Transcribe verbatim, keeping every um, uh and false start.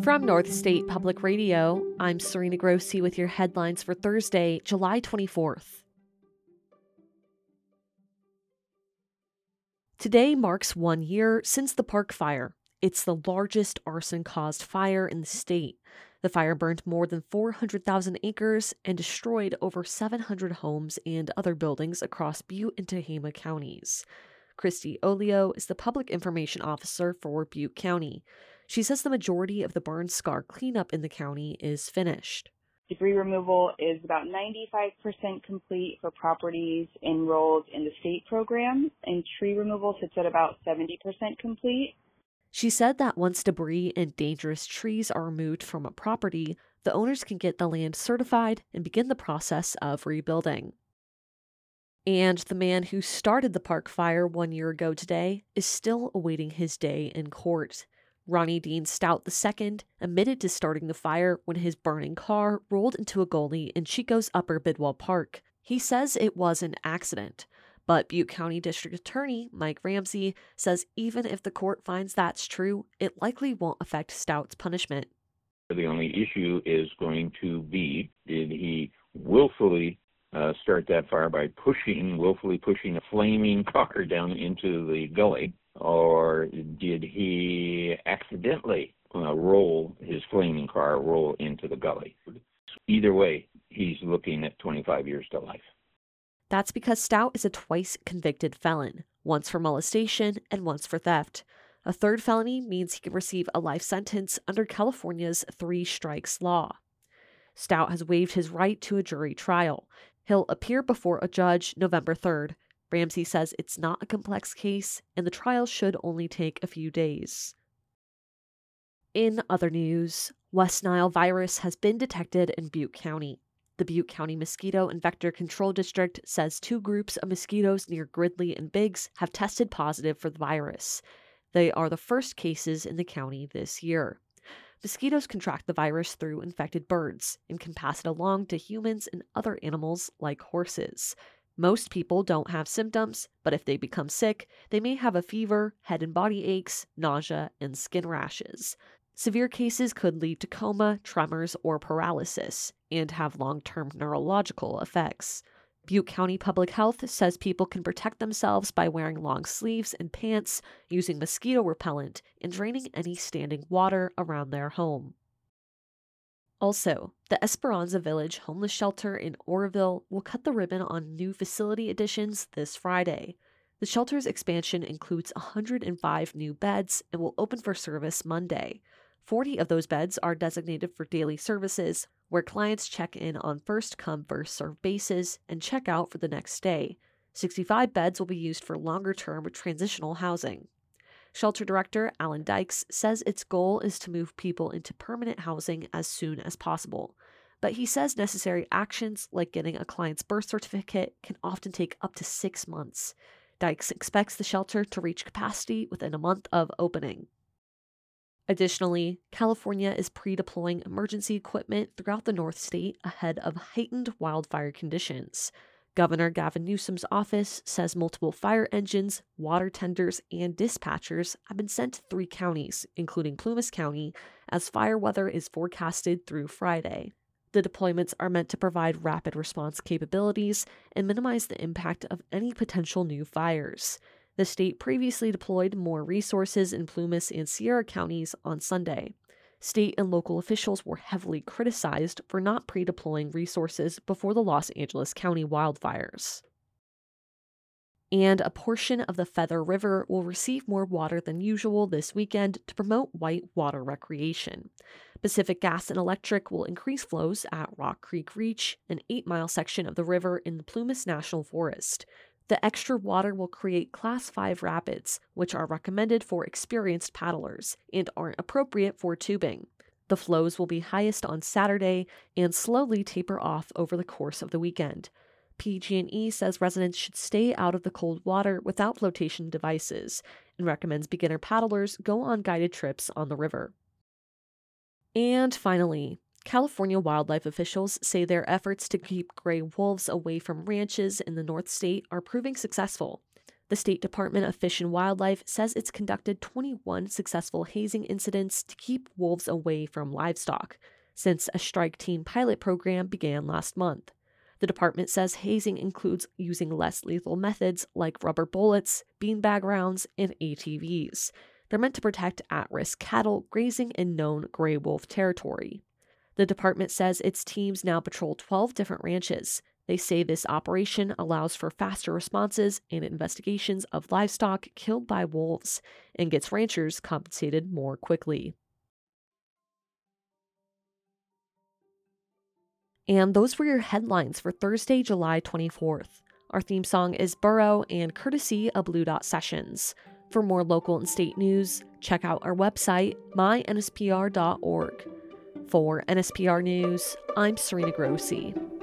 From North State Public Radio, I'm Serena Grossi with your headlines for Thursday, July twenty-fourth. Today marks one year since the Park Fire. It's the largest arson-caused fire in the state. The fire burned more than four hundred thousand acres and destroyed over seven hundred homes and other buildings across Butte and Tehama counties. Christy Olio is the Public Information Officer for Butte County. She says the majority of the burn scar cleanup in the county is finished. Debris removal is about ninety-five percent complete for properties enrolled in the state program, and tree removal sits at about seventy percent complete. She said that once debris and dangerous trees are removed from a property, the owners can get the land certified and begin the process of rebuilding. And the man who started the Park Fire one year ago today is still awaiting his day in court. Ronnie Dean Stout the Second admitted to starting the fire when his burning car rolled into a gully in Chico's Upper Bidwell Park. He says it was an accident, but Butte County District Attorney Mike Ramsey says even if the court finds that's true, it likely won't affect Stout's punishment. The only issue is going to be, did he willfully uh, start that fire by pushing, willfully pushing a flaming car down into the gully? Or did he accidentally uh, roll his flaming car, roll into the gully? Either way, he's looking at twenty-five years to life. That's because Stout is a twice convicted felon, once for molestation and once for theft. A third felony means he can receive a life sentence under California's three strikes law. Stout has waived his right to a jury trial. He'll appear before a judge November third. Ramsey says it's not a complex case, and the trial should only take a few days. In other news, West Nile virus has been detected in Butte County. The Butte County Mosquito and Vector Control District says two groups of mosquitoes near Gridley and Biggs have tested positive for the virus. They are the first cases in the county this year. Mosquitoes contract the virus through infected birds and can pass it along to humans and other animals like horses. Most people don't have symptoms, but if they become sick, they may have a fever, head and body aches, nausea, and skin rashes. Severe cases could lead to coma, tremors, or paralysis, and have long-term neurological effects. Butte County Public Health says people can protect themselves by wearing long sleeves and pants, using mosquito repellent, and draining any standing water around their home. Also, the Esperanza Village homeless shelter in Oroville will cut the ribbon on new facility additions this Friday. The shelter's expansion includes one hundred five new beds and will open for service Monday. forty of those beds are designated for daily services, where clients check in on first-come, first-served basis and check out for the next day. sixty-five beds will be used for longer-term transitional housing. Shelter Director Alan Dykes says its goal is to move people into permanent housing as soon as possible. But he says necessary actions like getting a client's birth certificate can often take up to six months. Dykes expects the shelter to reach capacity within a month of opening. Additionally, California is pre-deploying emergency equipment throughout the North State ahead of heightened wildfire conditions. Governor Gavin Newsom's office says multiple fire engines, water tenders, and dispatchers have been sent to three counties, including Plumas County, as fire weather is forecasted through Friday. The deployments are meant to provide rapid response capabilities and minimize the impact of any potential new fires. The state previously deployed more resources in Plumas and Sierra counties on Sunday. State and local officials were heavily criticized for not pre-deploying resources before the Los Angeles County wildfires. And a portion of the Feather River will receive more water than usual this weekend to promote whitewater recreation. Pacific Gas and Electric will increase flows at Rock Creek Reach, an eight-mile section of the river in the Plumas National Forest. The extra water will create Class five rapids, which are recommended for experienced paddlers and aren't appropriate for tubing. The flows will be highest on Saturday and slowly taper off over the course of the weekend. P G and E says residents should stay out of the cold water without flotation devices and recommends beginner paddlers go on guided trips on the river. And finally, California wildlife officials say their efforts to keep gray wolves away from ranches in the North State are proving successful. The State Department of Fish and Wildlife says it's conducted twenty-one successful hazing incidents to keep wolves away from livestock, since a strike team pilot program began last month. The department says hazing includes using less lethal methods like rubber bullets, beanbag rounds, and A T Vs. They're meant to protect at-risk cattle grazing in known gray wolf territory. The department says its teams now patrol twelve different ranches. They say this operation allows for faster responses and investigations of livestock killed by wolves and gets ranchers compensated more quickly. And those were your headlines for Thursday, July twenty-fourth. Our theme song is Burrow and courtesy of Blue Dot Sessions. For more local and state news, check out our website, my N S P R dot org. For N S P R News, I'm Serena Grossi.